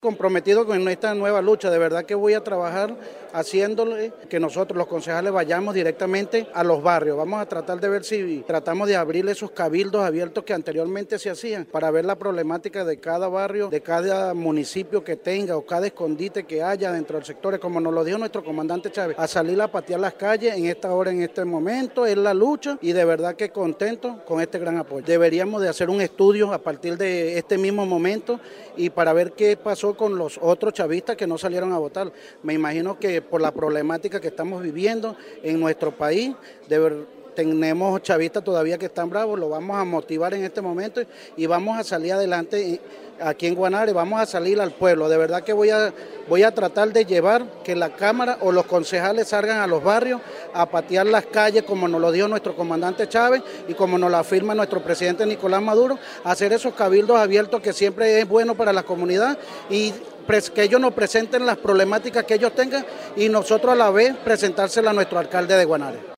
Comprometido con esta nueva lucha, de verdad que voy a trabajar haciéndole que nosotros los concejales vayamos directamente a los barrios. Vamos a tratar de ver si tratamos de abrir esos cabildos abiertos que anteriormente se hacían para ver la problemática de cada barrio, de cada municipio que tenga o cada escondite que haya dentro del sector, como nos lo dijo nuestro comandante Chávez, a salir a patear las calles en esta hora, en este momento, es la lucha y de verdad que contento con este gran apoyo. Deberíamos de hacer un estudio a partir de este mismo momento y para ver qué pasó con los otros chavistas que no salieron a votar. Me imagino que por la problemática que estamos viviendo en nuestro país, tenemos chavistas todavía que están bravos, lo vamos a motivar en este momento y vamos a salir adelante aquí en Guanare, vamos a salir al pueblo. De verdad que voy a tratar de llevar que la Cámara o los concejales salgan a los barrios a patear las calles como nos lo dijo nuestro comandante Chávez y como nos lo afirma nuestro presidente Nicolás Maduro, hacer esos cabildos abiertos que siempre es bueno para la comunidad y que ellos nos presenten las problemáticas que ellos tengan y nosotros a la vez presentárselas a nuestro alcalde de Guanare.